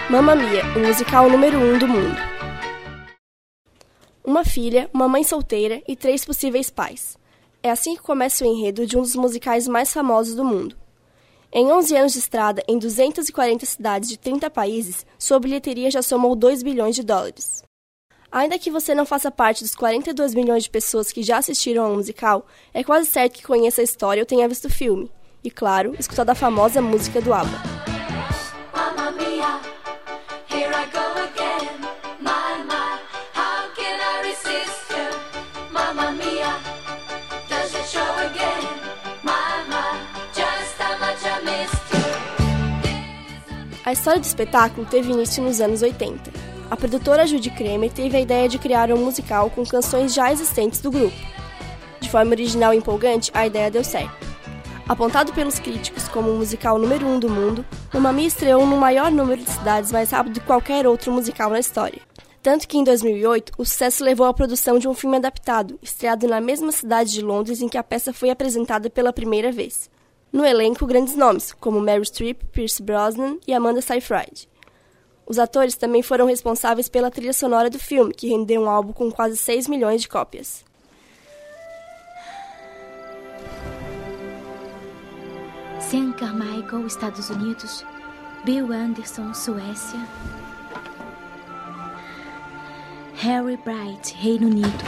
Mamma Mia, o musical número 1 do mundo. Uma filha, uma mãe solteira e 3 possíveis pais. É assim que começa o enredo de um dos musicais mais famosos do mundo. Em 11 anos de estrada, em 240 cidades de 30 países, sua bilheteria já somou 2 bilhões de dólares. Ainda que você não faça parte dos 42 milhões de pessoas que já assistiram ao musical, é quase certo que conheça a história ou tenha visto o filme. E, claro, escutado a famosa música do ABBA. Mamma Mia, here I go again. My, how can I resist you? Mamma Mia, does it show again? My, just how much I missed you. A história do espetáculo teve início nos anos 80. A produtora Judy Cremer teve a ideia de criar um musical com canções já existentes do grupo. De forma original e empolgante, a ideia deu certo. Apontado pelos críticos como o musical número 1 do mundo, Mamma Mia estreou no maior número de cidades mais rápido que qualquer outro musical na história. Tanto que em 2008, o sucesso levou à produção de um filme adaptado, estreado na mesma cidade de Londres em que a peça foi apresentada pela primeira vez. No elenco, grandes nomes, como Meryl Streep, Pierce Brosnan e Amanda Seyfried. Os atores também foram responsáveis pela trilha sonora do filme, que rendeu um álbum com quase 6 milhões de cópias. Sam Carmichael, Estados Unidos. Bill Anderson, Suécia. Harry Bright, Reino Unido.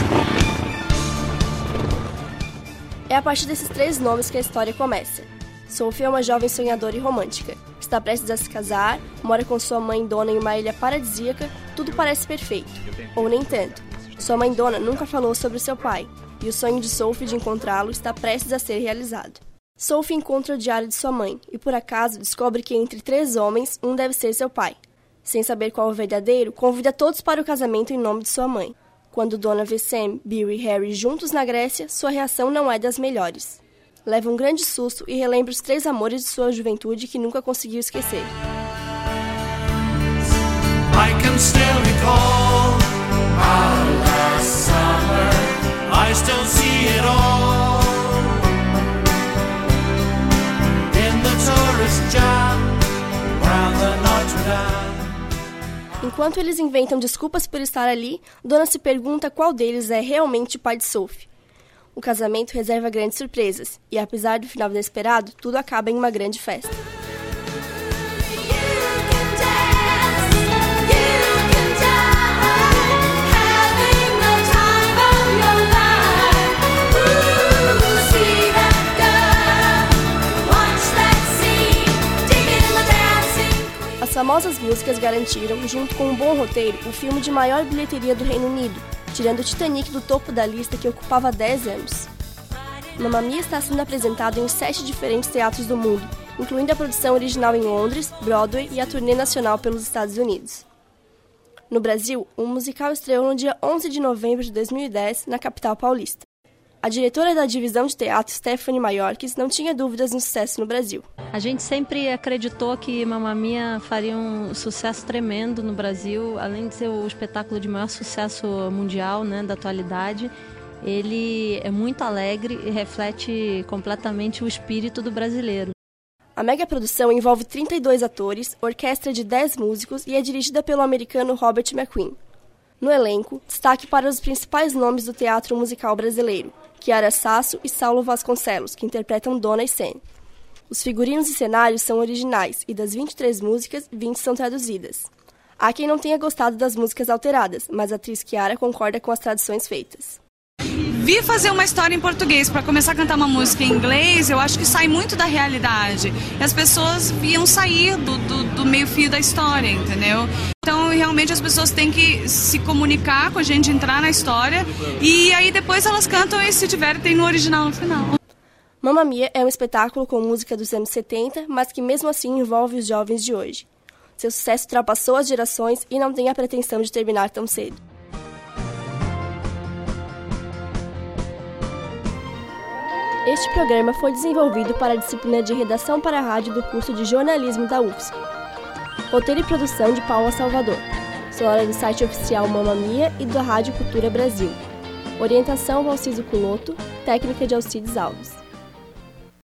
É a partir desses 3 nomes que a história começa. Sophie é uma jovem sonhadora e romântica. Está prestes a se casar, mora com sua mãe Donna em uma ilha paradisíaca, tudo parece perfeito. Ou nem tanto. Sua mãe Donna nunca falou sobre seu pai, e o sonho de Sophie de encontrá-lo está prestes a ser realizado. Sophie encontra o diário de sua mãe e, por acaso, descobre que entre 3 homens, um deve ser seu pai. Sem saber qual é o verdadeiro, convida todos para o casamento em nome de sua mãe. Quando Donna vê Sam, Bill e Harry juntos na Grécia, sua reação não é das melhores. Leva um grande susto e relembra os 3 amores de sua juventude que nunca conseguiu esquecer. I can still recall our last summer. I still see it all. Enquanto eles inventam desculpas por estar ali, Donna se pergunta qual deles é realmente o pai de Sophie. O casamento reserva grandes surpresas, e apesar do final inesperado, tudo acaba em uma grande festa. As famosas músicas garantiram, junto com um bom roteiro, o filme de maior bilheteria do Reino Unido, tirando o Titanic do topo da lista que ocupava 10 anos. Mamma Mia está sendo apresentado em 7 diferentes teatros do mundo, incluindo a produção original em Londres, Broadway e a turnê nacional pelos Estados Unidos. No Brasil, o musical estreou no dia 11 de novembro de 2010, na capital paulista. A diretora da divisão de teatro, Stephanie Mayorkas, não tinha dúvidas no sucesso no Brasil. A gente sempre acreditou que Mamma Mia faria um sucesso tremendo no Brasil, além de ser o espetáculo de maior sucesso mundial, né, da atualidade. Ele é muito alegre e reflete completamente o espírito do brasileiro. A megaprodução envolve 32 atores, orquestra de 10 músicos e é dirigida pelo americano Robert McQueen. No elenco, destaque para os principais nomes do teatro musical brasileiro, Chiara Sasso e Saulo Vasconcelos, que interpretam Donna e Sam. Os figurinos e cenários são originais e das 23 músicas, 20 são traduzidas. Há quem não tenha gostado das músicas alteradas, mas a atriz Chiara concorda com as traduções feitas. Vir fazer uma história em português para começar a cantar uma música em inglês, eu acho que sai muito da realidade. E as pessoas iam sair do meio-fio da história, entendeu? Então, realmente, as pessoas têm que se comunicar com a gente, entrar na história, e aí depois elas cantam e se divertem no original no final. Mamma Mia é um espetáculo com música dos anos 70, mas que mesmo assim envolve os jovens de hoje. Seu sucesso ultrapassou as gerações e não tem a pretensão de terminar tão cedo. Este programa foi desenvolvido para a disciplina de Redação para a Rádio do curso de Jornalismo da UFSC. Roteiro e produção de Paula Salvador. Sonora do site oficial Mamma Mia e da Rádio Cultura Brasil. Orientação Valciso Culoto. Técnica de Alcides Alves.